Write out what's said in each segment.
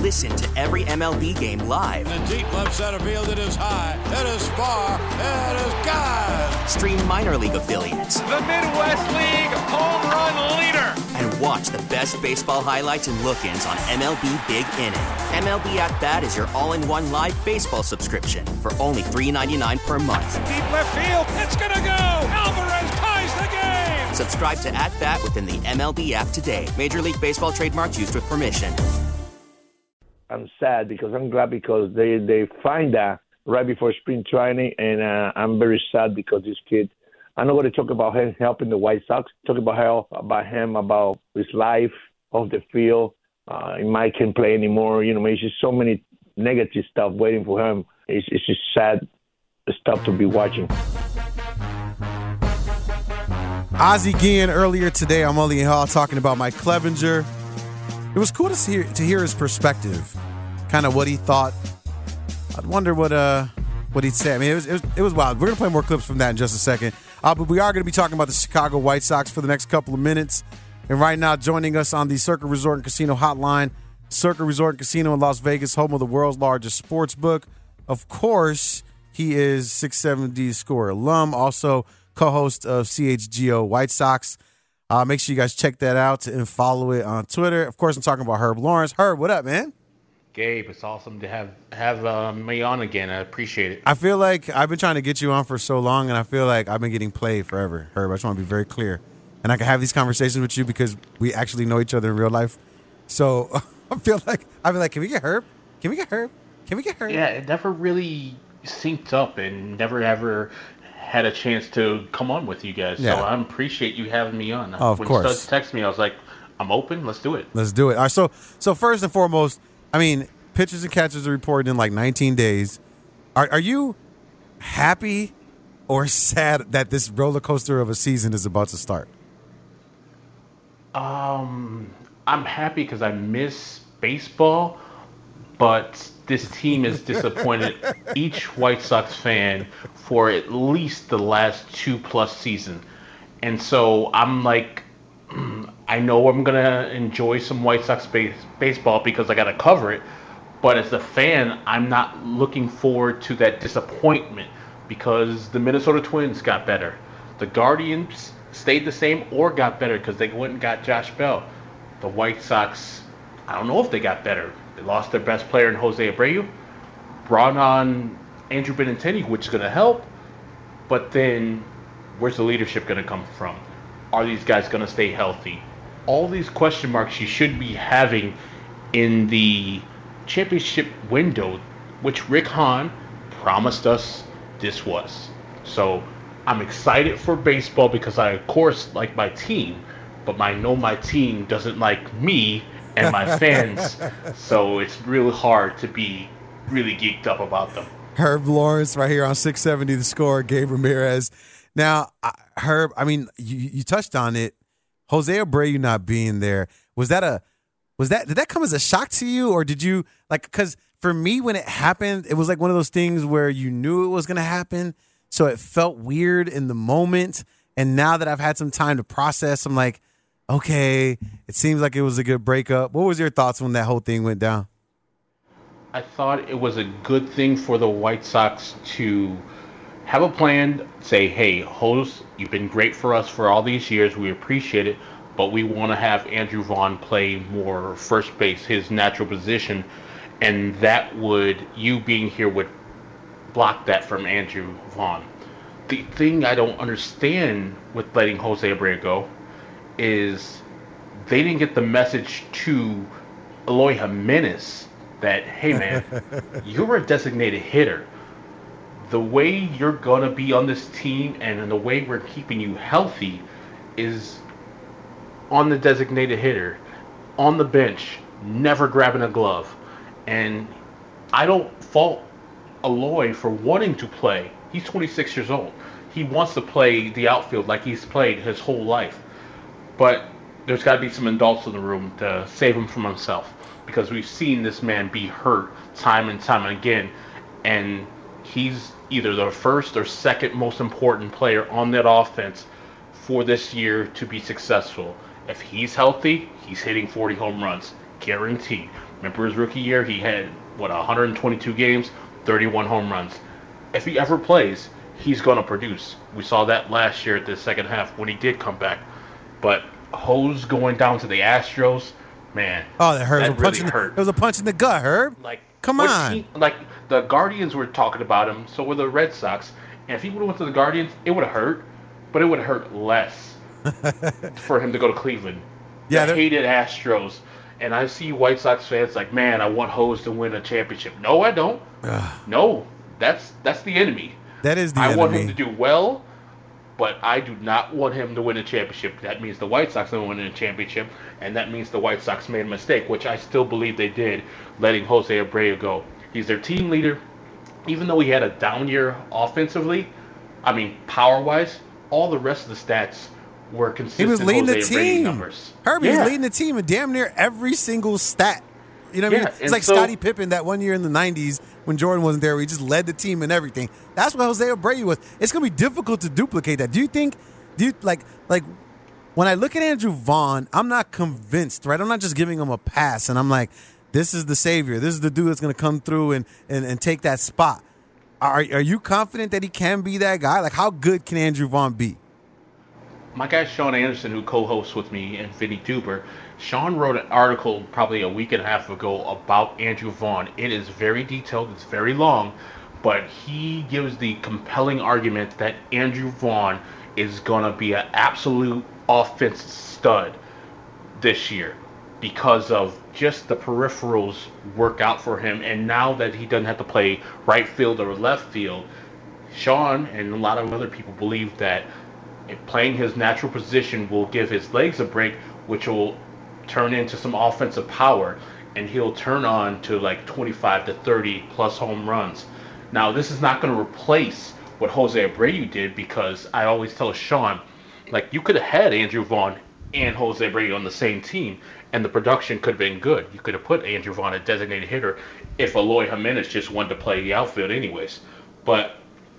Listen to every MLB game live. In the deep left center field, it is high, it is far, it is gone. Stream minor league affiliates. The Midwest League home run leader. And watch the best baseball highlights and look-ins on MLB Big Inning. MLB At Bat is your all-in-one live baseball subscription for only $3.99 per month. Deep left field, it's gonna go. Alvarez ties the game. Subscribe to At Bat within the MLB app today. Major League Baseball trademarks used with permission. I'm sad because I'm glad because they find that right before spring training, and I'm very sad because this kid, I'm not going to talk about him helping the White Sox, talk about about his life off the field. He might can't play anymore. It's just so many negative stuff waiting for him. It's just sad stuff to be watching. Ozzie Guillen earlier today on Mully and Haw talking about Mike Clevinger. It was cool to hear his perspective, kind of what he thought. I'd wonder what he'd say. I mean, it was wild. We're gonna play more clips from that in just a second. But we are gonna be talking about the Chicago White Sox for the next couple of minutes. And right now, joining us on the Circa Resort and Casino hotline, Circa Resort and Casino in Las Vegas, home of the world's largest sports book. Of course, he is 670 Score alum, also co-host of CHGO White Sox. Make sure you guys check that out and follow it on Twitter. Of course, I'm talking about Herb Lawrence. Herb, what up, man? Gabe, it's awesome to have me on again. I appreciate it. I feel like I've been trying to get you on for so long, and I feel like I've been getting played forever. Herb, I just want to be very clear. And I can have these conversations with you because we actually know each other in real life. So I feel like I've been like, can we get Herb? Can we get Herb? Can we get Herb? Yeah, it never really synced up and never ever had a chance to come on with you guys. Yeah. So I appreciate you having me on. Oh, of course. When Studs texted me, I was like, I'm open. Let's do it. Let's do it. All right, so first and foremost, I mean, pitchers and catchers are reported in like 19 days. Are you happy or sad that this roller coaster of a season is about to start? I'm happy because I miss baseball, but this team has disappointed each White Sox fan for at least the last 2+ seasons. And so I'm like, I know I'm going to enjoy some White Sox baseball because I got to cover it. But as a fan, I'm not looking forward to that disappointment because the Minnesota Twins got better. The Guardians stayed the same or got better because they went and got Josh Bell. The White Sox, I don't know if they got better. They lost their best player in Jose Abreu, brought on Andrew Benintendi, which is going to help. But then where's the leadership going to come from? Are these guys going to stay healthy? All these question marks you should be having in the championship window, which Rick Hahn promised us this was. So I'm excited for baseball because I, of course, like my team, but I know my team doesn't like me and my fans, so it's really hard to be really geeked up about them. Herb Lawrence right here on 670 The Score, Gabe Ramirez. Now, Herb, I mean, you touched on it. Jose Abreu not being there, did that come as a shock to you, or did you, like, because for me, when it happened, it was like one of those things where you knew it was going to happen, so it felt weird in the moment, and now that I've had some time to process, I'm like, okay, it seems like it was a good breakup. What was your thoughts when that whole thing went down? I thought it was a good thing for the White Sox to have a plan, say, hey, Jose, you've been great for us for all these years. We appreciate it, but we want to have Andrew Vaughn play more first base, his natural position, and you being here would block that from Andrew Vaughn. The thing I don't understand with letting Jose Abreu go is they didn't get the message to Eloy Jimenez that, hey man, you're a designated hitter. The way you're going to be on this team and the way we're keeping you healthy is on the designated hitter, on the bench, never grabbing a glove. And I don't fault Eloy for wanting to play. He's 26 years old. He wants to play the outfield like he's played his whole life. But there's got to be some adults in the room to save him from himself, because we've seen this man be hurt time and time again, and he's either the first or second most important player on that offense for this year to be successful. If he's healthy, he's hitting 40 home runs, guaranteed. Remember his rookie year? He had, 122 games, 31 home runs. If he ever plays, he's going to produce. We saw that last year at the second half when he did come back. But Hose going down to the Astros, man. Oh, that hurt. That really hurt. It was a punch in the gut, Herb. Come on. The Guardians were talking about him, so were the Red Sox. And if he would have went to the Guardians, it would have hurt. But it would have hurt less for him to go to Cleveland. Yeah, the hated Astros. And I see White Sox fans like, man, I want Hose to win a championship. No, I don't. No, that's the enemy. That is the enemy. I want him to do well, but I do not want him to win a championship. That means the White Sox don't win a championship, and that means the White Sox made a mistake, which I still believe they did, letting Jose Abreu go. He's their team leader. Even though he had a down year offensively, power-wise, all the rest of the stats were consistent. He was leading Jose the Abreu team. Numbers. Herbie was leading the team in damn near every single stat. You know what I mean? It's like Scottie Pippen that one year in the 90s when Jordan wasn't there, where he just led the team and everything. That's what Jose Abreu was. It's going to be difficult to duplicate that. Do you like when I look at Andrew Vaughn, I'm not convinced, right? I'm not just giving him a pass and I'm like, this is the savior. This is the dude that's going to come through and take that spot. Are you confident that he can be that guy? Like, how good can Andrew Vaughn be? My guy Sean Anderson, who co-hosts with me, and Vinny Duber, Sean wrote an article probably a week and a half ago about Andrew Vaughn. It is very detailed. It's very long. But he gives the compelling argument that Andrew Vaughn is going to be an absolute offense stud this year because of just the peripherals work out for him. And now that he doesn't have to play right field or left field, Sean and a lot of other people believe that playing his natural position will give his legs a break, which will turn into some offensive power, and he'll turn on to like 25 to 30 plus home runs. Now, this is not going to replace what Jose Abreu did, because I always tell Sean, like, you could have had Andrew Vaughn and Jose Abreu on the same team, and the production could have been good. You could have put Andrew Vaughn a designated hitter if Eloy Jimenez just wanted to play the outfield anyways. But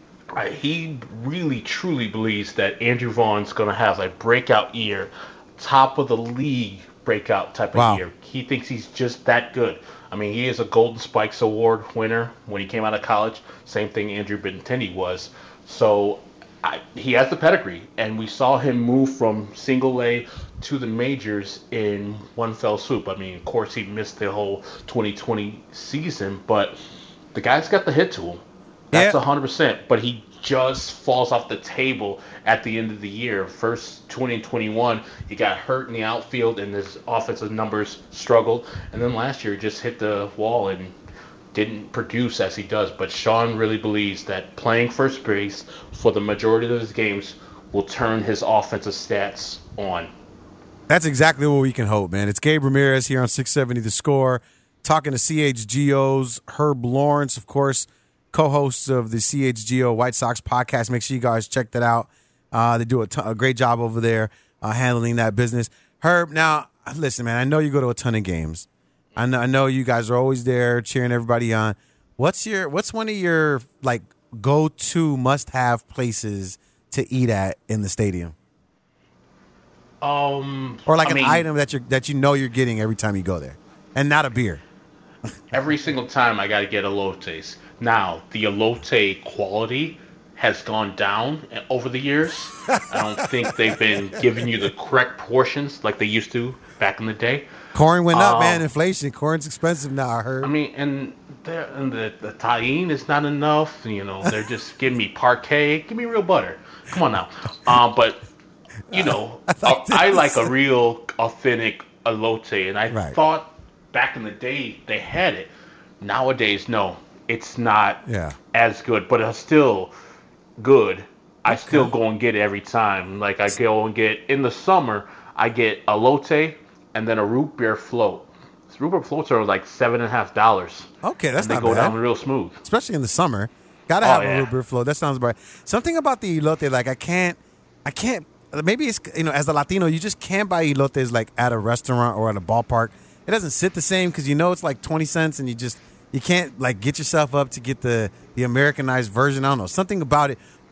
he really, truly believes that Andrew Vaughn's going to have a breakout year, top of the league breakout type of year. He thinks he's just that good. I mean, he is a Golden Spikes Award winner when he came out of college. Same thing Andrew Benintendi was. So he has the pedigree, and we saw him move from single A to the majors in one fell swoop. I mean, of course, he missed the whole 2020 season, but the guy's got the hit tool. That's 100%, but he just falls off the table at the end of the year. First, 2021, he got hurt in the outfield, and his offensive numbers struggled. And then last year, he just hit the wall and didn't produce as he does. But Sean really believes that playing first base for the majority of his games will turn his offensive stats on. That's exactly what we can hope, man. It's Gabe Ramirez here on 670 The Score, talking to CHGO's Herb Lawrence, of course, co-hosts of the CHGO White Sox podcast. Make sure you guys check that out. They do a great job over there handling that business. Herb, now, listen, man, I know you go to a ton of games. I know you guys are always there cheering everybody on. What's one of your, like, go-to must-have places to eat at in the stadium? Or like an item that you know you're getting every time you go there, and not a beer. Every single time I got to get elotes. Now, the elote quality has gone down over the years. I don't think they've been giving you the correct portions like they used to back in the day. Corn went up, man. Inflation. Corn's expensive now, I heard. I mean, and the tahine is not enough. You know, they're just giving me parquet. Give me real butter. Come on now. But, you know, I like a real authentic elote, and I thought back in the day they had it. Nowadays, no. It's not as good, but it's still good. I still go and get it every time. Like, I go and get, in the summer, I get elote and then a root beer float. Root beer floats are like $7.50. Okay, that's not bad. They go down real smooth. Especially in the summer. Gotta have a root beer float. That sounds right. Something about the elote, like I can't, maybe it's, you know, as a Latino, you just can't buy elotes like at a restaurant or at a ballpark. It doesn't sit the same because you know it's like 20 cents and you can't like get yourself up to get the Americanized version. I don't know, something about it.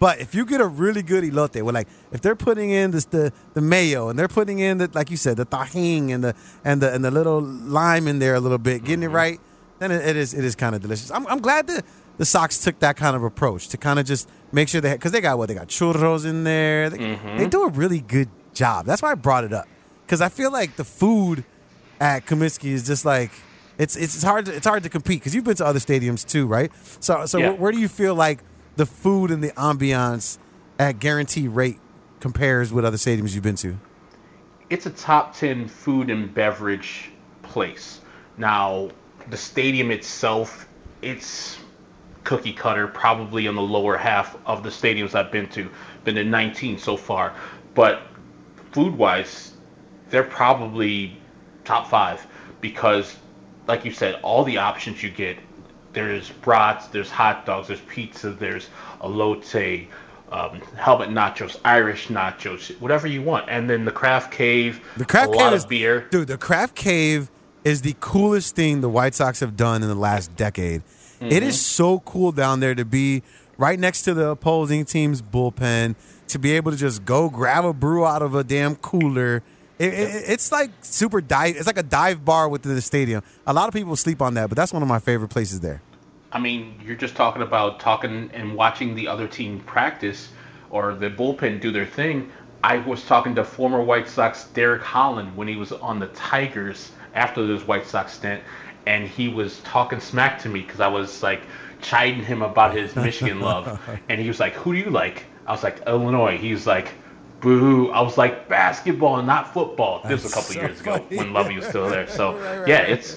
But if you get a really good elote, well, if they're putting in the mayo and they're putting in like you said, the tahini and the little lime in there a little bit, getting it right, then it is kind of delicious. I'm glad that the Sox took that kind of approach to kind of just make sure because they got churros in there. They do a really good job. That's why I brought it up, because I feel like the food at Comiskey is just like it's hard to compete, because you've been to other stadiums too, right? So yeah. Where do you feel like the food and the ambiance at Guaranteed Rate compares with other stadiums you've been to? It's a top 10 food and beverage place. Now, the stadium itself, it's cookie cutter, probably in the lower half of the stadiums I've been to. Been to 19 so far. But food-wise, they're probably top 5, because, like you said, all the options you get. There's brats, there's hot dogs, there's pizza, there's elote, helmet nachos, Irish nachos, whatever you want. And then the Craft Cave, a lot of beer. Dude, the Craft Cave is the coolest thing the White Sox have done in the last decade. Mm-hmm. It is so cool down there to be right next to the opposing team's bullpen, to be able to just go grab a brew out of a damn cooler. It's like super dive. It's like a dive bar within the stadium. A lot of people sleep on that, but that's one of my favorite places there. I mean, you're just talking and watching the other team practice or the bullpen do their thing. I was talking to former White Sox Derek Holland when he was on the Tigers after his White Sox stint, and he was talking smack to me because I was like chiding him about his Michigan love, and he was like, "Who do you like?" I was like, "Illinois." He's like, "Boo!" I was like, "Basketball, not football." This was a couple years ago when Lovey was still there. So yeah, it's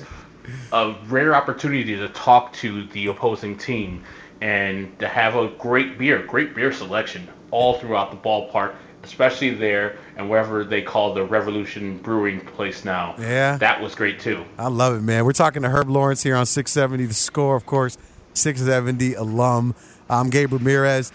a rare opportunity to talk to the opposing team and to have a great beer selection all throughout the ballpark, especially there and wherever they call the Revolution Brewing place now. Yeah, that was great too. I love it, man. We're talking to Herb Lawrence here on 670 The Score, of course, 670 alum. I'm Gabe Ramirez.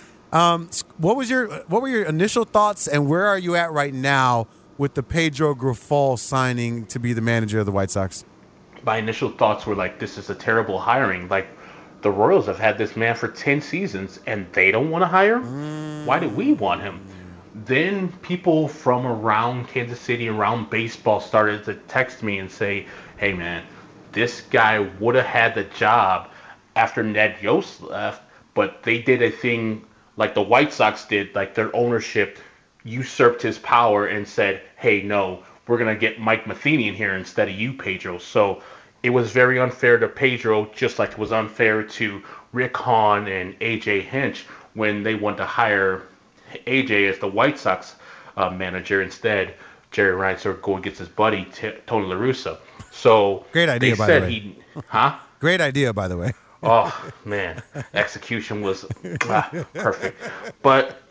What were your initial thoughts, and where are you at right now with the Pedro Grifol signing to be the manager of the White Sox? My initial thoughts were like, this is a terrible hiring. Like, the Royals have had this man for 10 seasons, and they don't want to hire him? Why do we want him? Then people from around Kansas City, around baseball, started to text me and say, hey, man, this guy would have had the job after Ned Yost left, but they did a thing like the White Sox did, like their ownership usurped his power and said, hey, no, we're going to get Mike Matheny in here instead of you, Pedro. So it was very unfair to Pedro, just like it was unfair to Rick Hahn and A.J. Hinch when they wanted to hire A.J. as the White Sox manager. Instead, Jerry Reinsdorf gets his buddy, Tony La Russa. So great idea, by the way. Great idea, by the way. Oh, man. Execution was perfect. But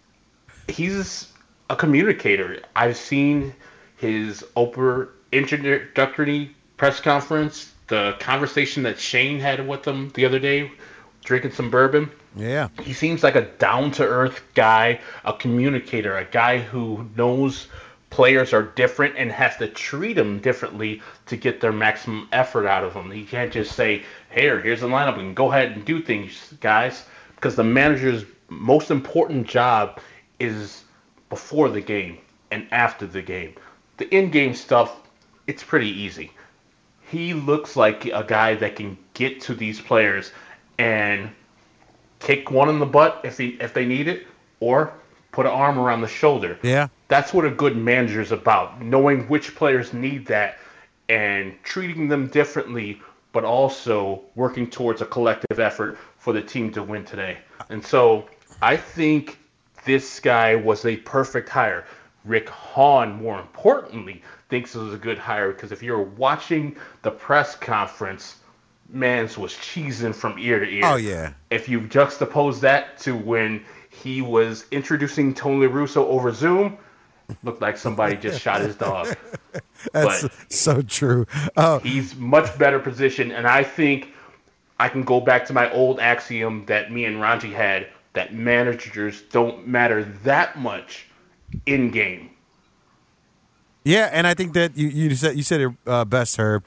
he's a communicator. I've seen his introductory press conference, the conversation that Shane had with him the other day, drinking some bourbon. Yeah. He seems like a down-to-earth guy, a communicator, a guy who knows players are different and has to treat them differently to get their maximum effort out of them. He can't just say, hey, here's the lineup and go ahead and do things, guys, because the manager's most important job is before the game and after the game. The in-game stuff, it's pretty easy. He looks like a guy that can get to these players and kick one in the butt if they need it, or put an arm around the shoulder. Yeah. That's what a good manager is about, knowing which players need that and treating them differently, but also working towards a collective effort for the team to win today. And so I think this guy was a perfect hire. Rick Hahn, more importantly, thinks it was a good hire because if you're watching the press conference, Mans was cheesing from ear to ear. Oh, yeah. If you juxtapose that to when he was introducing Tony La Russa over Zoom, looked like somebody just shot his dog. That's so true. He's much better positioned, and I think I can go back to my old axiom that me and Ranji had, that managers don't matter that much in game. Yeah, and I think that you said it best, Herb.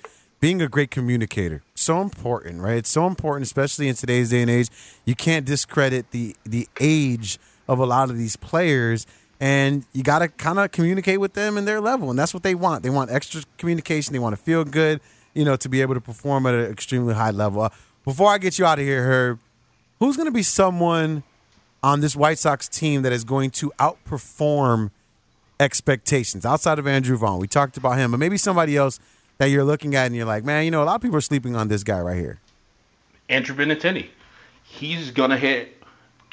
being a great communicator. So important, right? It's so important, especially in today's day and age. You can't discredit the age of a lot of these players, and you got to kind of communicate with them in their level, and that's what they want. They want extra communication. They want to feel good, to be able to perform at an extremely high level. Before I get you out of here, Herb, who's going to be someone on this White Sox team that is going to outperform expectations outside of Andrew Vaughn? We talked about him, but maybe somebody else that you're looking at and you're like, man, a lot of people are sleeping on this guy right here. Andrew Benintendi. He's going to hit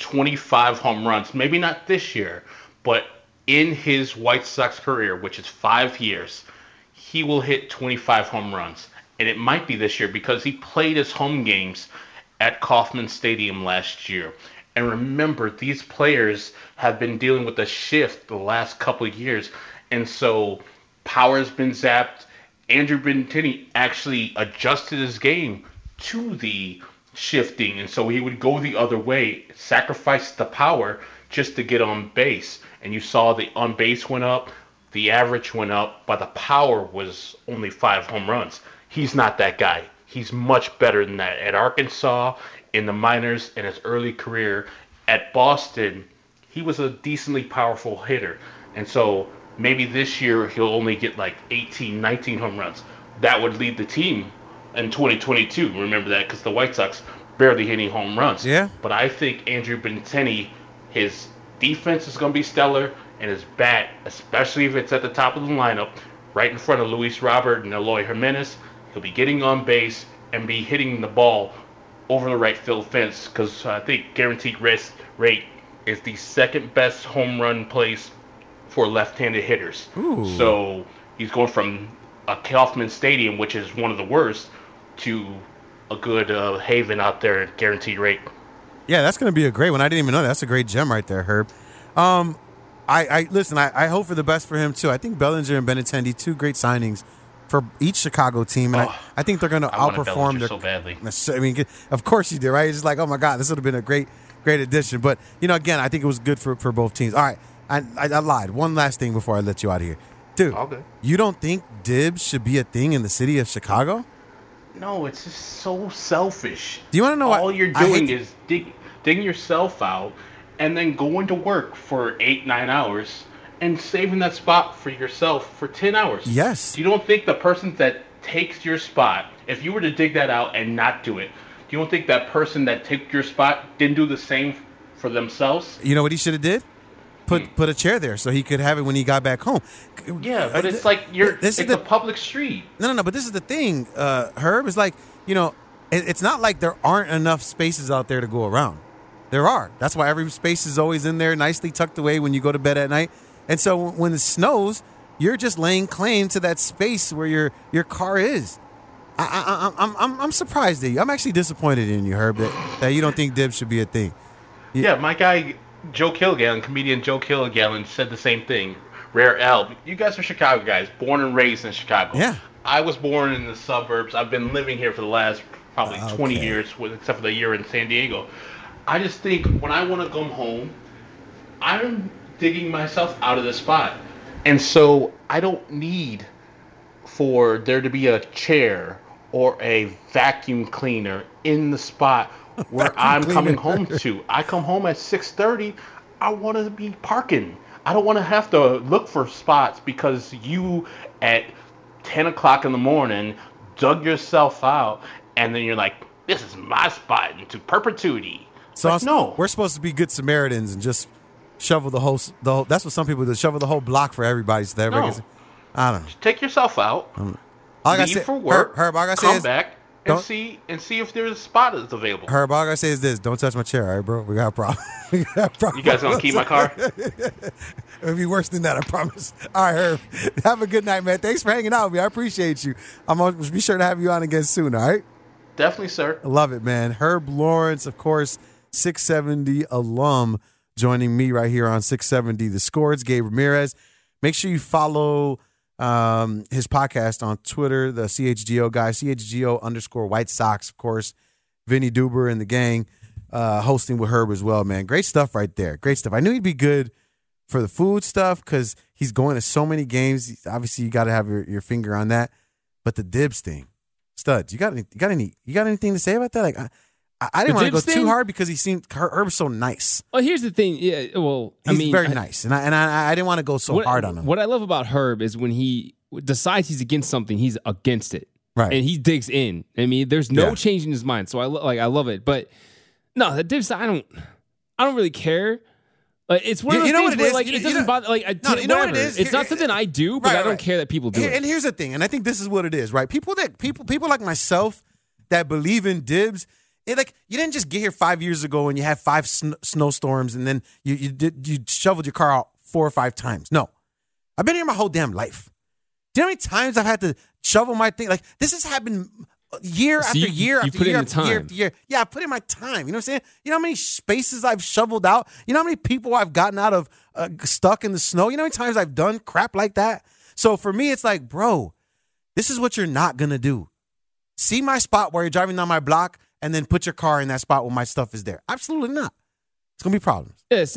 25 home runs. Maybe not this year, but in his White Sox career, which is 5 years, he will hit 25 home runs. And it might be this year because he played his home games at Kauffman Stadium last year. And remember, these players have been dealing with a shift the last couple of years. And so power's been zapped. Andrew Benintendi actually adjusted his game to the shifting. And so he would go the other way, sacrifice the power just to get on base. And you saw the on base went up, the average went up, but the power was only 5 home runs. He's not that guy. He's much better than that. At Arkansas, in the minors, in his early career, at Boston, he was a decently powerful hitter. And so maybe this year he'll only get like 18, 19 home runs. That would lead the team in 2022. Remember that, because the White Sox barely hitting home runs. Yeah. But I think Andrew Benintendi, his defense is going to be stellar, and his bat, especially if it's at the top of the lineup, right in front of Luis Robert and Eloy Jimenez, he'll be getting on base and be hitting the ball over the right field fence, because I think guaranteed rate is the second best home run place for left-handed hitters. Ooh. So he's going from a Kauffman Stadium, which is one of the worst, to a good haven out there at guaranteed rate. Yeah, that's going to be a great one. I didn't even know that. That's a great gem right there, Herb. I hope for the best for him too. I think Bellinger and Benintendi, 2 great signings for each Chicago team, and I think they're going to outperform their. So badly. I mean, of course you did, right? It's just like, oh my God, this would have been a great addition. But again, I think it was good for both teams. All right, I lied. One last thing before I let you out of here, dude. Okay. You don't think dibs should be a thing in the city of Chicago? No, it's just so selfish. Do you want to know? All you're doing is digging yourself out, and then going to work for 8-9 hours. And saving that spot for yourself for 10 hours. Yes. You don't think the person that takes your spot, if you were to dig that out and not do it, you don't think that person that took your spot didn't do the same for themselves? You know what he should have did? Put a chair there so he could have it when he got back home. Yeah, but it's like it's a public street. No, but this is the thing, Herb. It's like, it's not like there aren't enough spaces out there to go around. There are. That's why every space is always in there, nicely tucked away when you go to bed at night. And so when it snows, you're just laying claim to that space where your car is. I'm surprised at you. I'm actually disappointed in you, Herb, that you don't think dibs should be a thing. Yeah, my guy Joe Kilgallen, comedian Joe Kilgallen, said the same thing. Rare L. You guys are Chicago guys, born and raised in Chicago. Yeah. I was born in the suburbs. I've been living here for the last probably 20 years, except for the year in San Diego. I just think when I want to come home, I'm digging myself out of the spot. And so I don't need for there to be a chair or a vacuum cleaner in the spot where I'm coming home to. I come home at 6:30. I want to be parking. I don't want to have to look for spots because you at 10 o'clock in the morning dug yourself out and then you're like, this is my spot into perpetuity. So like, no. We're supposed to be good Samaritans and just shovel the whole. That's what some people do. Shovel the whole block for everybody. So that everybody gets, I don't know. Just take yourself out. Leave for work. Herb, all I gotta come say is, back and see if there's a spot that's available. Herb, all I gotta say is this: don't touch my chair, all right, bro? We got a problem. You guys gonna keep my car? It'll be worse than that, I promise. All right, Herb. Have a good night, man. Thanks for hanging out with me. I appreciate you. I'm gonna be sure to have you on again soon. All right. Definitely, sir. I love it, man. Herb Lawrence, of course, 670 alum, joining me right here on 670 The Score. It's Gabe Ramirez. Make sure you follow his podcast on Twitter, the CHGO guy, CHGO_White Sox, of course. Vinny Duber and the gang hosting with Herb as well, man. Great stuff right there. Great stuff. I knew he'd be good for the food stuff because he's going to so many games. Obviously, you got to have your finger on that. But the dibs thing, Studs, you got anything to say about that? Like, I didn't want to go too hard because he seemed Herb was so nice. Well, here's the thing. Yeah, well, he's very nice, and I didn't want to go so hard on him. What I love about Herb is when he decides he's against something, he's against it, right? And he digs in. I mean, there's no change in his mind. So I love it. But no, the div side, I don't really care. Like, it's one of those things where, like, it doesn't bother. Like, you know what it is? It's not something I do, but I don't care that people do it. And here's the thing, and I think this is what it is, right? People like myself that believe in dibs. Like, you didn't just get here 5 years ago and you had 5 snowstorms and then you shoveled your car out 4 or 5 times. No, I've been here my whole damn life. Do you know how many times I've had to shovel my thing? Like, this has happened year after year after year after year. Yeah, I put in my time. You know what I'm saying? You know how many spaces I've shoveled out? You know how many people I've gotten out of stuck in the snow? You know how many times I've done crap like that? So for me, it's like, bro, this is what you're not going to do. See my spot where you're driving down my block and then put your car in that spot where my stuff is there. Absolutely not. It's going to be problems. Yes,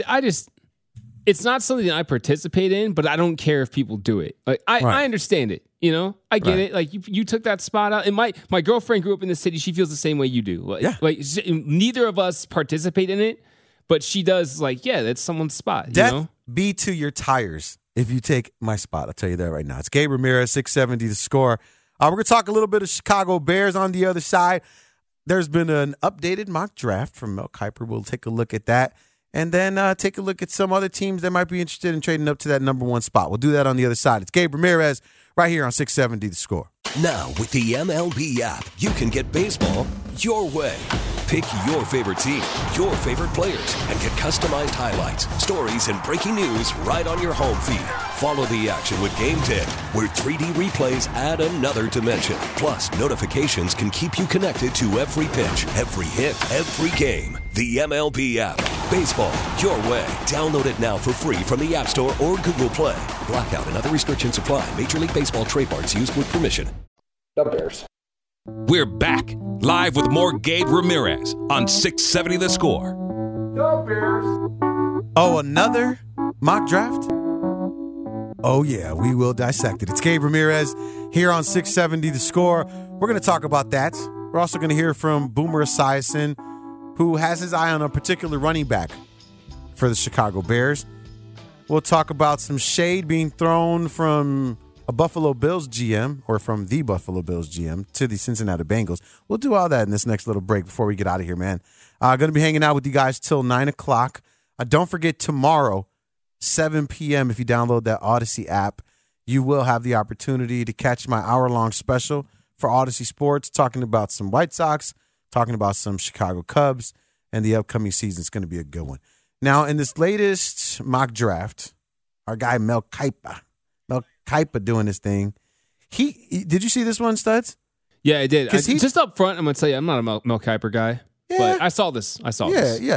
it's not something that I participate in, but I don't care if people do it. Like, I understand it. You know, I get it. Like, you took that spot out. And my girlfriend grew up in the city. She feels the same way you do. Like, neither of us participate in it, but she does. Like, yeah, that's someone's spot. Death be to your tires if you take my spot. I'll tell you that right now. It's Gabe Ramirez, 670 The Score. We're going to talk a little bit of Chicago Bears on the other side. There's been an updated mock draft from Mel Kiper. We'll take a look at that. And then take a look at some other teams that might be interested in trading up to that number 1 spot. We'll do that on the other side. It's Gabe Ramirez right here on 670 The Score. Now, with the MLB app, you can get baseball your way. Pick your favorite team, your favorite players, and get customized highlights, stories, and breaking news right on your home feed. Follow the action with Game 10, where 3D replays add another dimension. Plus, notifications can keep you connected to every pitch, every hit, every game. The MLB app. Baseball your way. Download it now for free from the App Store or Google Play. Blackout and other restrictions apply. Major League Baseball trademarks used with permission. The Bears. We're back, live with more Gabe Ramirez on 670 The Score. The Bears. Oh, another mock draft? Oh, yeah, we will dissect it. It's Gabe Ramirez here on 670 The Score. We're going to talk about that. We're also going to hear from Boomer Esiason, who has his eye on a particular running back for the Chicago Bears. We'll talk about some shade being thrown from a Buffalo Bills GM, or from the Buffalo Bills GM, to the Cincinnati Bengals. We'll do all that in this next little break before we get out of here, man. Going to be hanging out with you guys till 9 o'clock. Don't forget, tomorrow, 7 p.m., if you download that Odyssey app, you will have the opportunity to catch my hour-long special for Odyssey Sports, talking about some White Sox, talking about some Chicago Cubs, and the upcoming season is going to be a good one. Now, in this latest mock draft, our guy Mel Kiper doing his thing. Did you see this one, Studs? Yeah, I did. Just up front, I'm going to tell you, I'm not a Mel Kiper guy. Yeah. But I saw this. Yeah.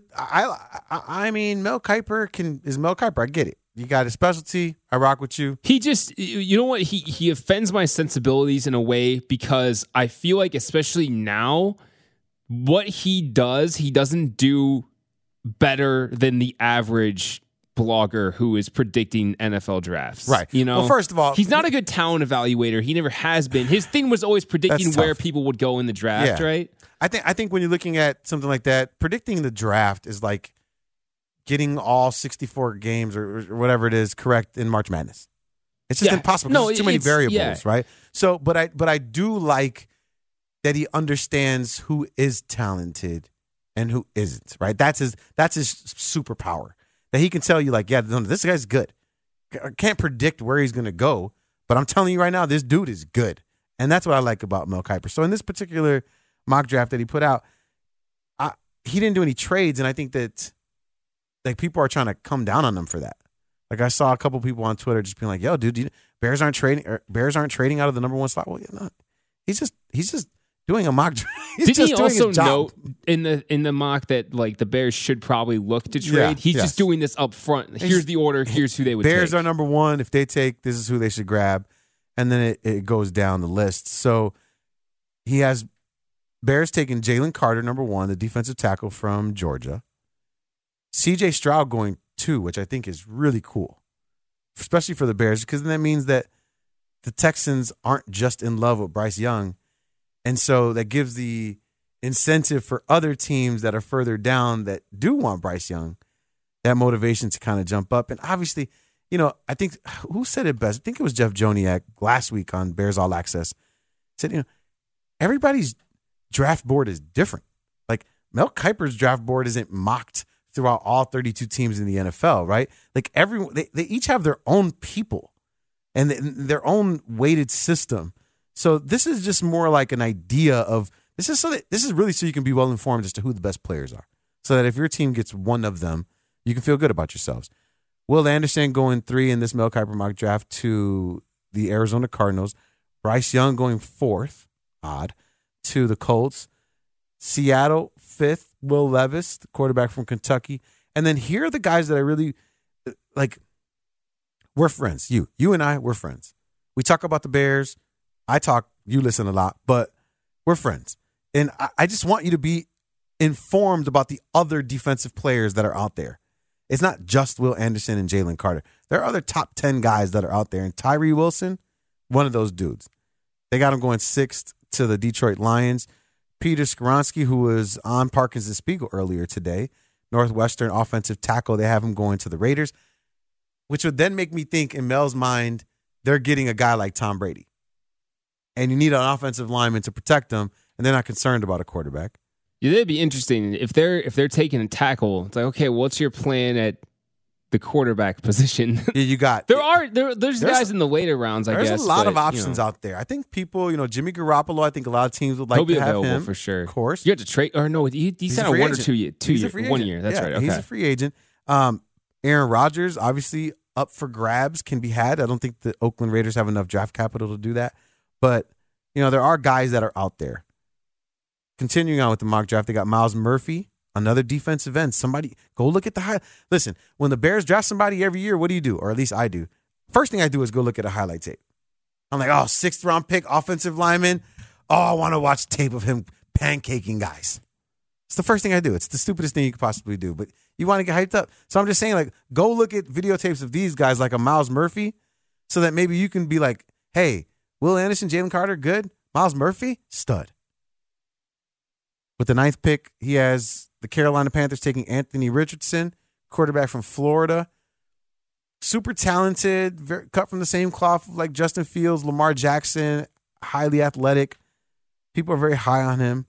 I mean, Mel Kiper is Mel Kiper. I get it. You got a specialty. I rock with you. He just, you know what? He offends my sensibilities in a way, because I feel like, especially now, what he doesn't do better than the average blogger who is predicting NFL drafts. Right. You know, well, first of all, he's not a good talent evaluator. He never has been. His thing was always predicting where people would go in the draft, right? I think when you're looking at something like that, predicting the draft is like getting all 64 games or whatever it is correct in March Madness. It's just impossible. There's too many variables, right? So, but I do like that he understands who is talented and who isn't, right? That's his superpower. That he can tell you, like, yeah, this guy's good. I can't predict where he's going to go, but I'm telling you right now, this dude is good. And that's what I like about Mel Kiper. So in this particular mock draft that he put out, he didn't do any trades, and I think that like people are trying to come down on him for that. Like, I saw a couple people on Twitter just being like, "Yo, dude, Bears aren't trading out of the number 1 slot." Well, yeah, no. He's just doing a mock draft. Did he also note in the mock that, like, the Bears should probably look to trade? He's just doing this up front. Here's the order. Here's who they would take. Bears are number 1. If they take, this is who they should grab. And then it goes down the list. So he has Bears taking Jalen Carter, number 1, the defensive tackle from Georgia. C.J. Stroud going 2, which I think is really cool, especially for the Bears, because then that means that the Texans aren't just in love with Bryce Young. And so that gives the incentive for other teams that are further down that do want Bryce Young, that motivation to kind of jump up. And obviously, I think, who said it best? I think it was Jeff Joniak last week on Bears All Access. Said, everybody's draft board is different. Like Mel Kiper's draft board isn't mocked throughout all 32 teams in the NFL, right? Like everyone, they each have their own people and their own weighted system. So this is just more like an idea of this is really so you can be well informed as to who the best players are. So that if your team gets one of them, you can feel good about yourselves. Will Anderson going 3 in this Mel Kiper mock draft to the Arizona Cardinals. Bryce Young going 4th, odd, to the Colts. Seattle 5th, Will Levis, the quarterback from Kentucky. And then here are the guys that I really like. We're friends. You and I, we're friends. We talk about the Bears. I talk, you listen a lot, but we're friends. And I just want you to be informed about the other defensive players that are out there. It's not just Will Anderson and Jalen Carter. There are other top 10 guys that are out there. And Tyree Wilson, one of those dudes. They got him going 6th to the Detroit Lions. Peter Skoronski, who was on Parkins and Spiegel earlier today, Northwestern offensive tackle, they have him going to the Raiders, which would then make me think in Mel's mind, they're getting a guy like Tom Brady. And you need an offensive lineman to protect them, and they're not concerned about a quarterback. Yeah, that'd be interesting if they're taking a tackle. It's like, okay, what's your plan at the quarterback position? Yeah, you got there's guys in the later rounds. I guess there's a lot of options out there. I think people, Jimmy Garoppolo. I think a lot of teams would like to have available him for sure. Of course, you have to trade. Or no, he signed a 1 or 2 year, 1 year. That's right. Okay. He's a free agent. Aaron Rodgers, obviously up for grabs, can be had. I don't think the Oakland Raiders have enough draft capital to do that, but there are guys that are out there. Continuing on with the mock draft, they got Myles Murphy, another defensive end. Somebody, go look at the highlight. Listen, when the Bears draft somebody every year, what do you do? Or at least I do. First thing I do is go look at a highlight tape. I'm like, 6th round pick, offensive lineman. I want to watch tape of him pancaking guys. It's the first thing I do. It's the stupidest thing you could possibly do, but you want to get hyped up. So I'm just saying, go look at videotapes of these guys like a Myles Murphy so that maybe you can be like, hey, Will Anderson, Jalen Carter, good. Myles Murphy, stud. With the 9th pick, he has the Carolina Panthers taking Anthony Richardson, quarterback from Florida. Super talented, cut from the same cloth like Justin Fields, Lamar Jackson, highly athletic. People are very high on him.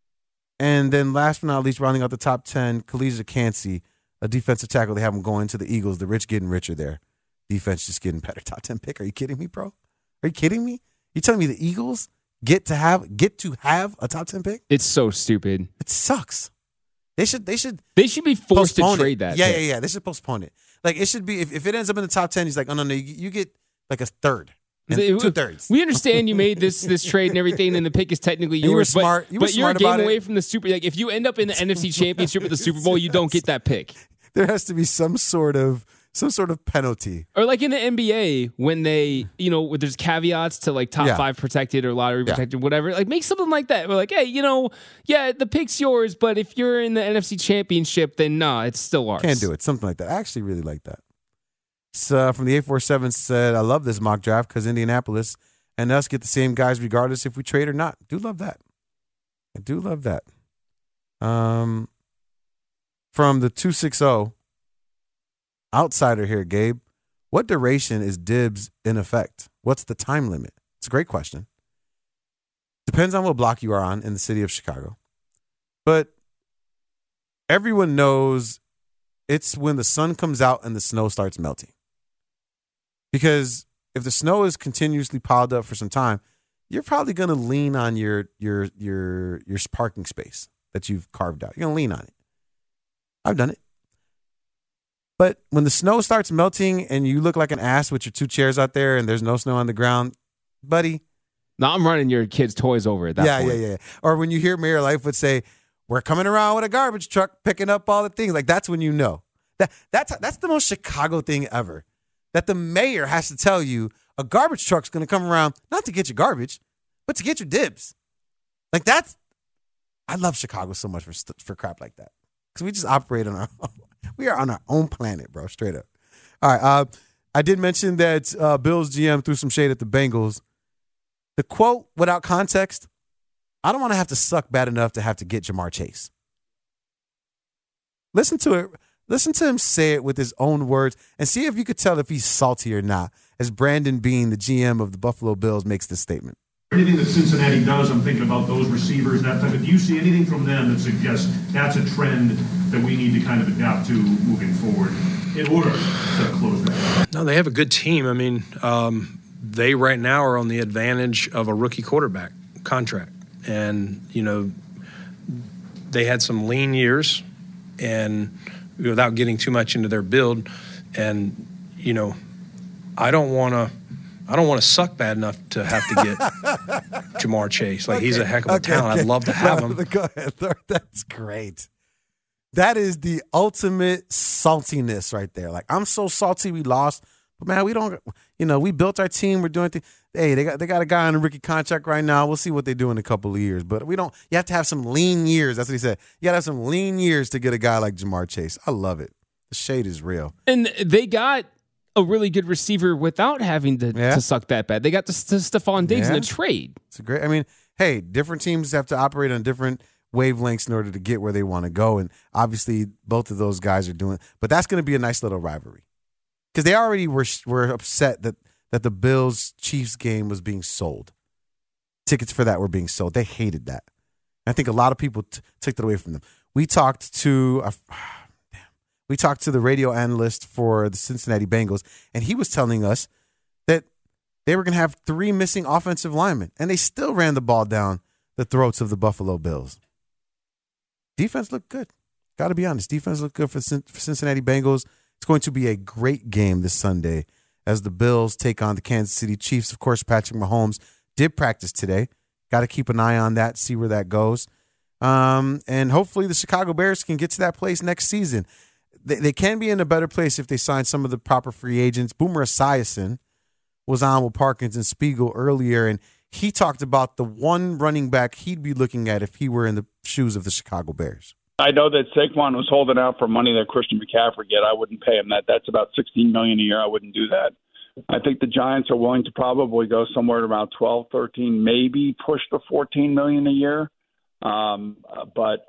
And then last but not least, rounding out the top 10, Khalid Kancey, a defensive tackle. They have him going to the Eagles. The rich getting richer there. Defense just getting better. Top 10 pick. Are you kidding me, bro? Are you kidding me? You telling me the Eagles get to have a top 10 pick? It's so stupid. It sucks. They should be forced to trade that. Yeah. They should postpone it. Like it should be if it ends up in the top 10, he's like, oh no, you get like a third. 2/3. We understand you made this trade and everything, and the pick is technically yours. You were smart. But you're a game away from the Super. Like if you end up in the NFC Championship with the Super Bowl, you don't get that pick. There has to be some sort of penalty. Or like in the NBA when they, where there's caveats to like top 5 protected or lottery protected, whatever. Like make something like that. We're like, hey, the pick's yours, but if you're in the NFC Championship, then nah, it's still ours. Can't do it. Something like that. I actually really like that. So from the 847 said, I love this mock draft because Indianapolis and us get the same guys regardless if we trade or not. Do love that. I do love that. From the 260 outsider here, Gabe, what duration is dibs in effect? What's the time limit? It's a great question. Depends on what block you are on in the city of Chicago. But everyone knows it's when the sun comes out and the snow starts melting. Because if the snow is continuously piled up for some time, you're probably going to lean on your parking space that you've carved out. You're going to lean on it. I've done it. But when the snow starts melting and you look like an ass with your 2 chairs out there and there's no snow on the ground, buddy. No, I'm running your kids' toys over at that point. Yeah. Or when you hear Mayor Lightfoot say, we're coming around with a garbage truck picking up all the things. Like that's when you know. That's the most Chicago thing ever. That the mayor has to tell you a garbage truck's going to come around not to get your garbage, but to get your dibs. Like that's. I love Chicago so much for crap like that because we just operate on our own. We are on our own planet, bro. Straight up. All right. I did mention that Bills GM threw some shade at the Bengals. The quote, without context, I don't want to have to suck bad enough to have to get Ja'Marr Chase. Listen to it. Listen to him say it with his own words and see if you could tell if he's salty or not, as Brandon Beane, the GM of the Buffalo Bills, makes this statement. Anything that Cincinnati does, I'm thinking about those receivers, that type of. Do you see anything from them that suggests that's a trend that we need to kind of adapt to moving forward in order to close that? No, they have a good team. I mean, they right now are on the advantage of a rookie quarterback contract. And, they had some lean years and without getting too much into their build. And, I don't want to suck bad enough to have to get Ja'Marr Chase. Like, he's a heck of a talent. I'd love to have him. Go ahead. That's great. That is the ultimate saltiness right there. Like, I'm so salty we lost. But, man, we don't, we built our team. We're doing things. Hey, they got a guy on a rookie contract right now. We'll see what they do in a couple of years. But you have to have some lean years. That's what he said. You got to have some lean years to get a guy like Ja'Marr Chase. I love it. The shade is real. And they got a really good receiver without having to suck that bad. They got to Stephon Diggs in a trade. It's a great. I mean, hey, different teams have to operate on different wavelengths in order to get where they want to go. And obviously, both of those guys are doing. But that's going to be a nice little rivalry because they already were upset that the Bills-Chiefs game was being sold. Tickets for that were being sold. They hated that. I think a lot of people took that away from them. We talked to the radio analyst for the Cincinnati Bengals, and he was telling us that they were going to have 3 missing offensive linemen, and they still ran the ball down the throats of the Buffalo Bills. Defense looked good. Got to be honest. Defense looked good for Cincinnati Bengals. It's going to be a great game this Sunday as the Bills take on the Kansas City Chiefs. Of course, Patrick Mahomes did practice today. Got to keep an eye on that, see where that goes. And hopefully the Chicago Bears can get to that place next season. They can be in a better place if they sign some of the proper free agents. Boomer Esiason was on with Parkins and Spiegel earlier, and he talked about the one running back he'd be looking at if he were in the shoes of the Chicago Bears. I know that Saquon was holding out for money that Christian McCaffrey get. I wouldn't pay him that. That's about $16 million a year. I wouldn't do that. I think the Giants are willing to probably go somewhere around 12, 13, maybe push the $14 million a year. But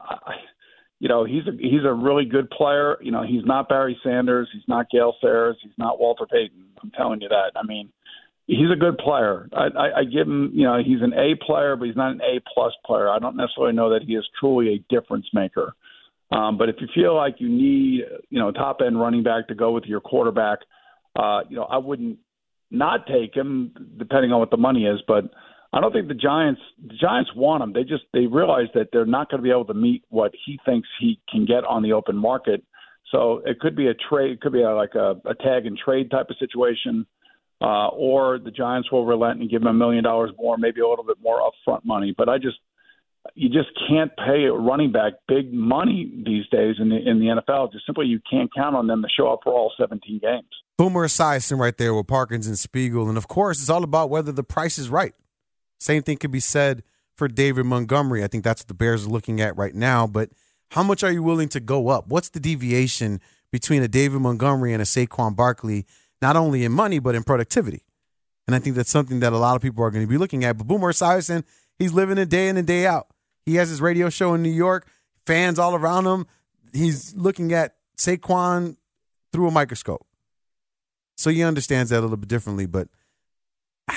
he's a really good player. He's not Barry Sanders. He's not Gale Sayers. He's not Walter Payton. I'm telling you that. I mean, he's a good player. I give him, he's an A player, but he's not an A-plus player. I don't necessarily know that he is truly a difference maker. But if you feel like you need, top-end running back to go with your quarterback, I wouldn't not take him, depending on what the money is. But I don't think the Giants want him. They realize that they're not going to be able to meet what he thinks he can get on the open market. So it could be a trade. It could be like a tag and trade type of situation. Or the Giants will relent and give him $1 million more, maybe a little bit more upfront money. But you just can't pay a running back big money these days in the NFL. Just simply you can't count on them to show up for all 17 games. Boomer Esiason right there with Parkins and Spiegel. And, of course, it's all about whether the price is right. Same thing could be said for David Montgomery. I think that's what the Bears are looking at right now. But how much are you willing to go up? What's the deviation between a David Montgomery and a Saquon Barkley, not only in money but in productivity? And I think that's something that a lot of people are going to be looking at. But Boomer Esiason, he's living it day in and day out. He has his radio show in New York, fans all around him. He's looking at Saquon through a microscope. So he understands that a little bit differently. But it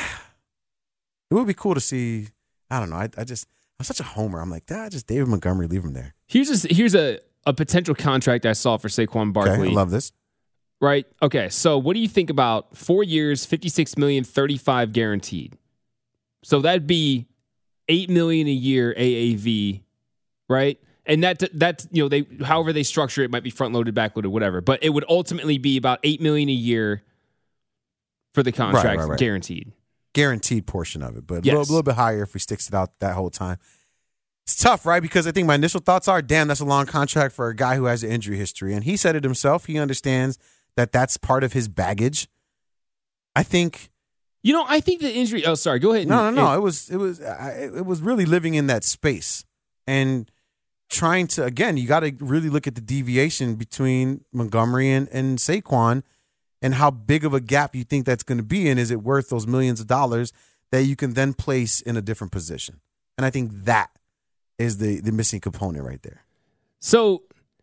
would be cool to see. I don't know. I'm such a homer. I'm like, just David Montgomery, leave him there. Here's a potential contract I saw for Saquon Barkley. Okay, I love this. Right? Okay, so what do you think about 4 years, $56 million, $35 guaranteed? So that'd be $8 million a year AAV, right? And that's however they structure it, might be front loaded, back loaded, whatever. But it would ultimately be about $8 million a year for the contract, right. Guaranteed portion of it, but a little bit higher if we sticks it out that whole time. It's tough, right? Because I think my initial thoughts are, damn, that's a long contract for a guy who has an injury history. And he said it himself. He understands that that's part of his baggage. I think the injury. Oh, sorry. Go ahead. No. It was really living in that space and trying to, again, you got to really look at the deviation between Montgomery and Saquon and how big of a gap you think that's going to be. And is it worth those millions of dollars that you can then place in a different position? And I think that is the missing component right there. So,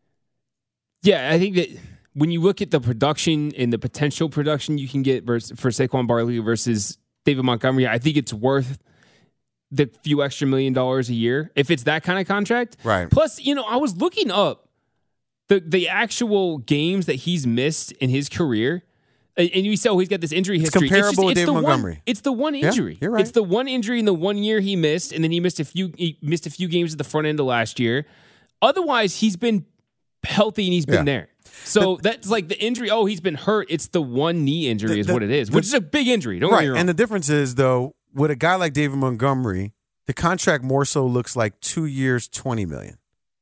yeah, I think that when you look at the production and the potential production you can get for Saquon Barkley versus David Montgomery, I think it's worth the few extra $1 million a year if it's that kind of contract. Right. Plus, I was looking up the actual games that he's missed in his career. And you say, he's got this injury history. It's comparable with David Montgomery. It's the one injury. Yeah, you're right. It's the one injury in the 1 year he missed, and then he missed a few games at the front end of last year. Otherwise, he's been healthy and he's been there. So that's like the injury. Oh, he's been hurt. It's the one knee injury is what it is, which is a big injury. Don't get me wrong. And the difference is, though, with a guy like David Montgomery, the contract more so looks like 2 years, $20 million,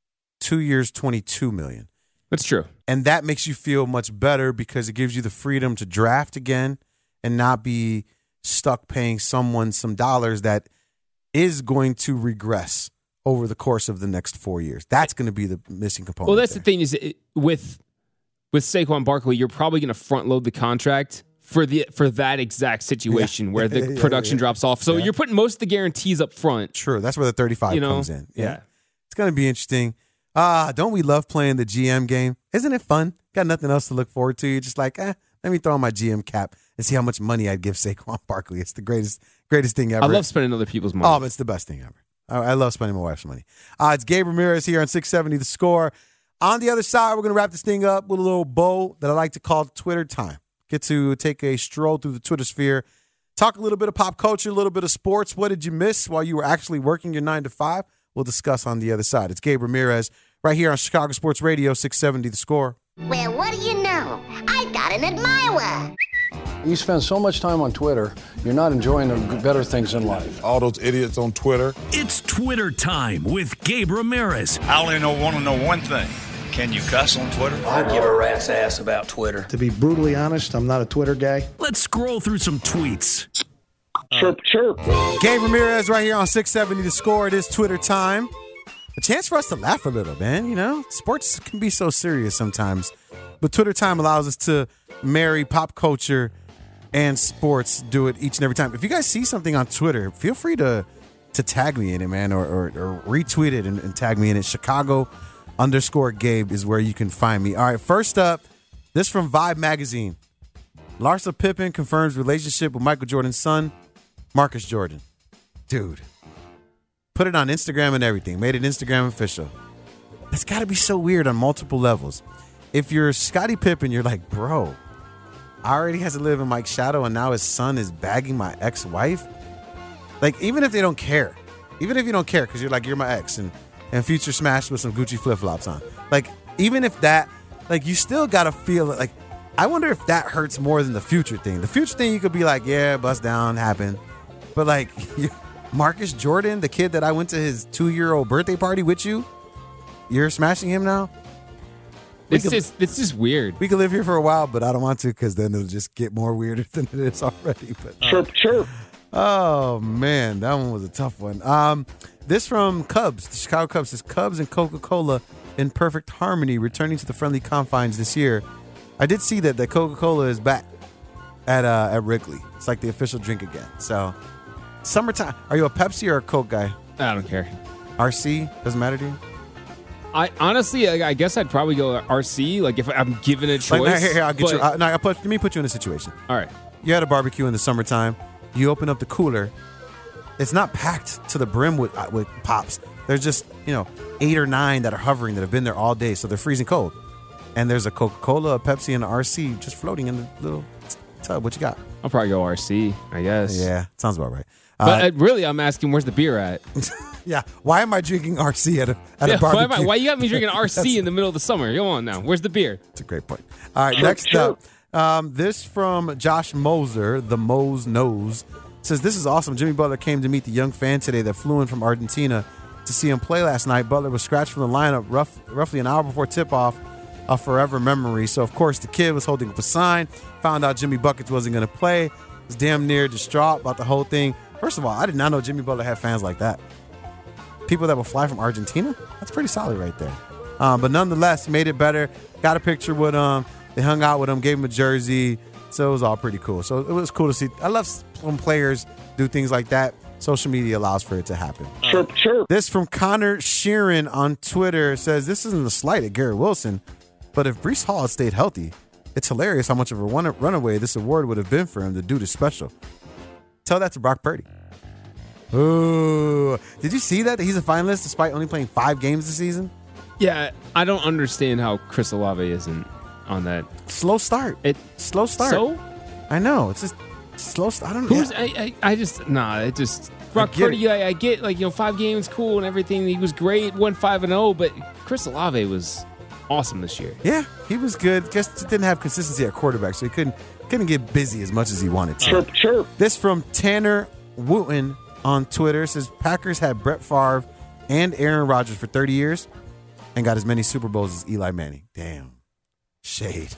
2 years, $22 million. That's true. And that makes you feel much better because it gives you the freedom to draft again and not be stuck paying someone some dollars that is going to regress over the course of the next 4 years. That's going to be the missing component. Well, that's the thing is with Saquon Barkley, you're probably going to front load the contract for that exact situation where the production drops off. So you're putting most of the guarantees up front. True. That's where the 35 comes in. Yeah. It's going to be interesting. Don't we love playing the GM game? Isn't it fun? Got nothing else to look forward to. You're just like, let me throw on my GM cap and see how much money I'd give Saquon Barkley. It's the greatest thing ever. I love spending other people's money. Oh, it's the best thing ever. I love spending my wife's money. It's Gabe Ramirez here on 670 The Score. On the other side, we're going to wrap this thing up with a little bow that I like to call Twitter time. Get to take a stroll through the Twitter sphere, talk a little bit of pop culture, a little bit of sports. What did you miss while you were actually working your 9 to 5? We'll discuss on the other side. It's Gabe Ramirez right here on Chicago Sports Radio, 670 The Score. Well, what do you know? I got an admirer. You spend so much time on Twitter, you're not enjoying the better things in life. All those idiots on Twitter. It's Twitter time with Gabe Ramirez. I only want to know one thing. Can you cuss on Twitter? I give a rat's ass about Twitter. To be brutally honest, I'm not a Twitter guy. Let's scroll through some tweets. Chirp. Gabe Ramirez right here on 670 The Score. It is Twitter time. A chance for us to laugh a little, man. Sports can be so serious sometimes. But Twitter time allows us to marry pop culture and sports, do it each and every time. If you guys see something on Twitter, feel free to tag me in it, man, or retweet it and tag me in it. Chicago_Gabe is where you can find me. All right, first up, this from Vibe Magazine. Larsa Pippen confirms relationship with Michael Jordan's son, Marcus Jordan. Dude. Put it on Instagram and everything. Made it Instagram official. That's got to be so weird on multiple levels. If you're Scottie Pippen, you're like, bro, I already has to live in Mike's shadow, and now his son is bagging my ex-wife. Like, even if they don't care, even if you don't care because you're like, you're my ex, and Future smashed with some Gucci flip-flops on. Like, even if that, like, you still got to feel it. Like, I wonder if that hurts more than the Future thing. The Future thing, you could be like, yeah, bust down, happened. But, like, Marcus Jordan, the kid that I went to his 2-year-old birthday party with you, you're smashing him now? It's just weird. We could live here for a while, but I don't want to because then it'll just get more weirder than it is already. But Chirp. Oh, man, that one was a tough one. This from Cubs, the Chicago Cubs. Says Cubs and Coca-Cola in perfect harmony, returning to the friendly confines this year. I did see that Coca-Cola is back at Wrigley. It's like the official drink again. So, summertime. Are you a Pepsi or a Coke guy? I don't care. RC? Doesn't matter to you? I honestly, I guess I'd probably go RC. Like if I'm given a choice. Like, here, I'll get you. Let me put you in a situation. All right. You had a barbecue in the summertime. You open up the cooler. It's not packed to the brim with pops. There's just 8 or 9 that are hovering that have been there all day, so they're freezing cold. And there's a Coca-Cola, a Pepsi, and an RC just floating in the little tub. What you got? I'll probably go RC, I guess. Yeah, sounds about right. But really, I'm asking, where's the beer at? Yeah, why am I drinking RC at a barbecue? Why you got me drinking RC in the middle of the summer? Go on now. Where's the beer? That's a great point. All right, next up, this from Josh Moser, the Mose Knows, says, this is awesome. Jimmy Butler came to meet the young fan today that flew in from Argentina to see him play last night. Butler was scratched from the lineup roughly an hour before tip-off, a forever memory. So, of course, the kid was holding up a sign, found out Jimmy Buckets wasn't going to play, was damn near distraught about the whole thing. First of all, I did not know Jimmy Butler had fans like that. People that will fly from Argentina? That's pretty solid right there. But nonetheless, made it better. Got a picture with him. They hung out with him, gave him a jersey. So it was all pretty cool. So it was cool to see. I love when players do things like that. social media allows for it to happen. Sure. This from Connor Sheeran on Twitter says, this isn't a slight at Garrett Wilson, but if Breece Hall had stayed healthy, it's hilarious how much of a runaway this award would have been for him. The dude is special. Tell that to Brock Purdy. Ooh. Did you see that he's a finalist despite only playing 5 games this season? Yeah, I don't understand how Chris Olave isn't on that. Slow start. Slow start. So? I know. It's just slow start. I don't know. Brock Purdy, I get, 5 games, cool and everything. He was great, went 5-0, but Chris Olave was awesome this year. Yeah, he was good. Just didn't have consistency at quarterback, so he couldn't get busy as much as he wanted to. Sure. This from Tanner Wooten on Twitter says, Packers had Brett Favre and Aaron Rodgers for 30 years and got as many Super Bowls as Eli Manning. Damn. Shade.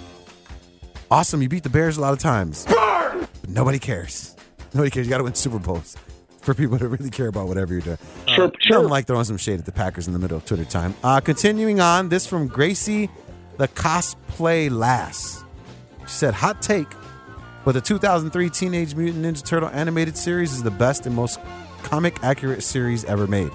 Awesome. You beat the Bears a lot of times. Burn! But nobody cares. Nobody cares. You got to win Super Bowls for people to really care about whatever you're doing. Sure. Nothing like throwing some shade at the Packers in the middle of Twitter time. Continuing on, this from Gracie, the cosplay lass. She said, hot take, but the 2003 Teenage Mutant Ninja Turtle animated series is the best and most comic-accurate series ever made.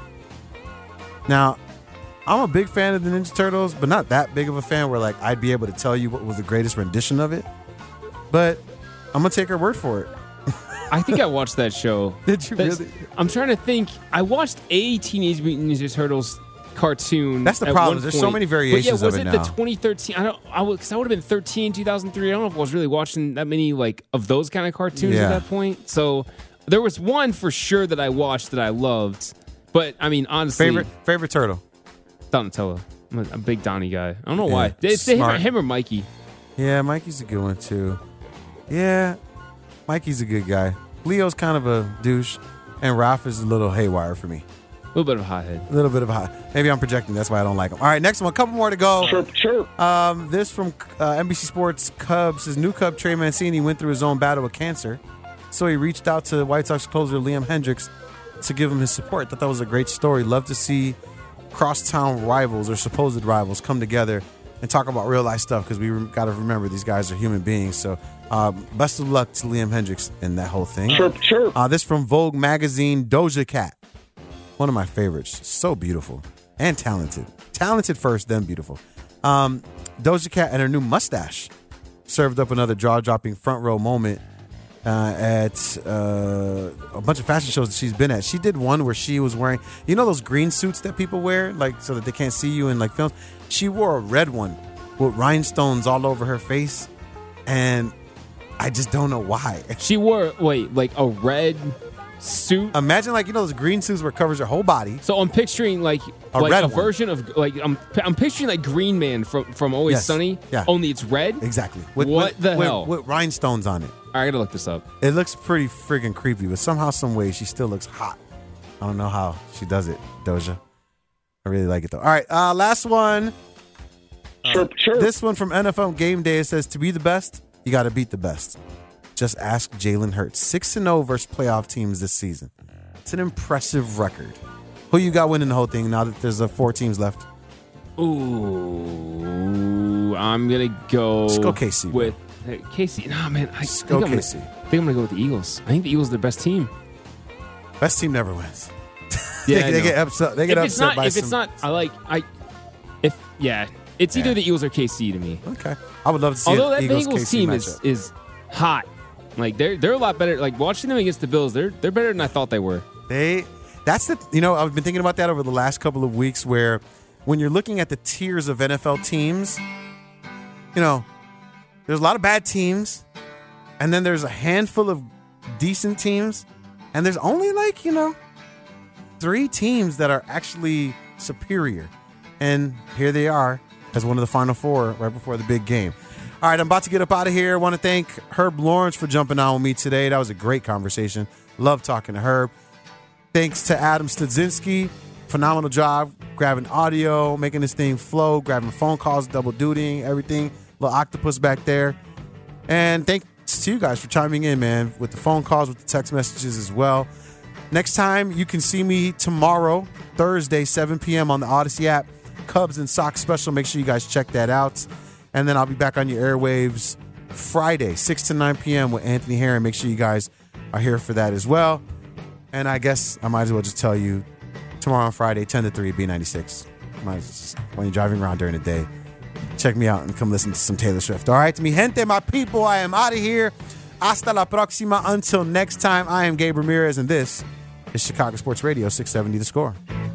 Now, I'm a big fan of the Ninja Turtles, but not that big of a fan where I'd be able to tell you what was the greatest rendition of it. But I'm going to take her word for it. I think I watched that show. Did you really? I'm trying to think. I watched a Teenage Mutant Ninja Turtles cartoon. That's the problem. There's so many variations of it now. Was it the 2013? Because I would have been 13, 2003. I don't know if I was really watching that many of those kind of cartoons at that point. So there was one for sure that I watched that I loved. But I mean, honestly, favorite turtle, Donatello. I'm a big Donnie guy. I don't know why. It's smart. him or Mikey. Yeah, Mikey's a good one too. Yeah, Mikey's a good guy. Leo's kind of a douche, and Ralph is a little haywire for me. A little bit of a hothead. A little bit of a hot. Maybe I'm projecting. That's why I don't like him. All right, next one. A couple more to go. Sure. This from NBC Sports Cubs. His new Cub, Trey Mancini, went through his own battle with cancer. So he reached out to White Sox closer Liam Hendriks to give him his support. Thought that was a great story. Love to see crosstown rivals or supposed rivals come together and talk about real life stuff, because we got to remember these guys are human beings. So best of luck to Liam Hendriks in that whole thing. Sure. This from Vogue magazine. Doja Cat. One of my favorites. So beautiful and talented. Talented first, then beautiful. Doja Cat and her new mustache served up another jaw-dropping front row moment at a bunch of fashion shows that she's been at. She did one where she was wearing, those green suits that people wear, so that they can't see you in films. She wore a red one with rhinestones all over her face, and I just don't know why. She wore a red suit. Imagine those green suits where it covers your whole body. So I'm picturing a version of I'm picturing Green Man from Always Sunny. Yeah. Only it's red. Exactly. What the hell? With rhinestones on it. I gotta look this up. It looks pretty friggin' creepy, but somehow, some way, she still looks hot. I don't know how she does it, Doja. I really like it though. All right, last one. Sure. This one from NFL Game Day. It says, to be the best, you got to beat the best. Just ask Jalen Hurts. 6-0 versus playoff teams this season. It's an impressive record. Who you got winning the whole thing now that there's 4 teams left? Ooh, I'm going to go. Just go KC. With KC. Nah, man. I think go I'm KC. I think I'm going to go with the Eagles. I think the Eagles are the best team. Best team never wins. Yeah, they get upset. They get upset by some. If it's not, it's either the Eagles or KC to me. Okay. I would love to see Although that Eagles Bengals team is hot. They're a lot better. Watching them against the Bills, they're better than I thought they were. I've been thinking about that over the last couple of weeks, where when you're looking at the tiers of NFL teams, there's a lot of bad teams, and then there's a handful of decent teams, and there's only 3 teams that are actually superior. And here they are as one of the Final 4 right before the big game. All right, I'm about to get up out of here. I want to thank Herb Lawrence for jumping on with me today. That was a great conversation. Love talking to Herb. Thanks to Adam Studzinski. Phenomenal job grabbing audio, making this thing flow, grabbing phone calls, double dutying, everything. Little octopus back there. And thanks to you guys for chiming in, man, with the phone calls, with the text messages as well. Next time, you can see me tomorrow, Thursday, 7 p.m. on the Odyssey app. Cubs and Sox special. Make sure you guys check that out. And then I'll be back on your airwaves Friday, 6 to 9 p.m. with Anthony Herron. Make sure you guys are here for that as well. And I guess I might as well just tell you, tomorrow on Friday, 10 to 3, B96. When you're driving around during the day, check me out and come listen to some Taylor Swift. All right, mi gente, my people, I am out of here. Hasta la próxima. Until next time, I am Gabe Ramirez, and this is Chicago Sports Radio 670 The Score.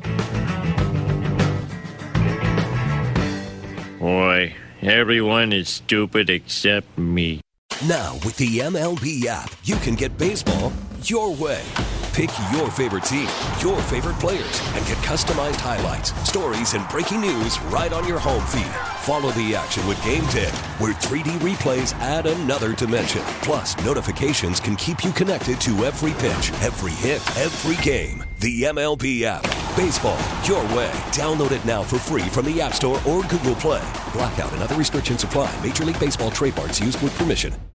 Boy, everyone is stupid except me. Now, with the MLB app, you can get baseball your way. Pick your favorite team, your favorite players, and get customized highlights, stories, and breaking news right on your home feed. Follow the action with Game Day, where 3D replays add another dimension. Plus, notifications can keep you connected to every pitch, every hit, every game. The MLB app. Baseball your way. Download it now for free from the App Store or Google Play. Blackout and other restrictions apply. Major League Baseball trademarks used with permission.